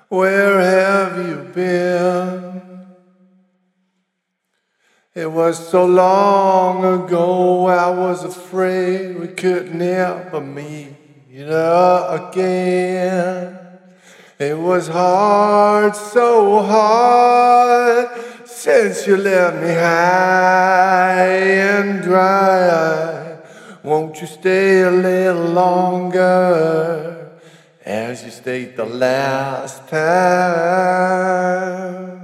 Where have you been? It was so long ago, I was afraid we could never meet again. It was hard, so hard, since you left me high and dry. Won't you stay a little longer, as you stayed the last time?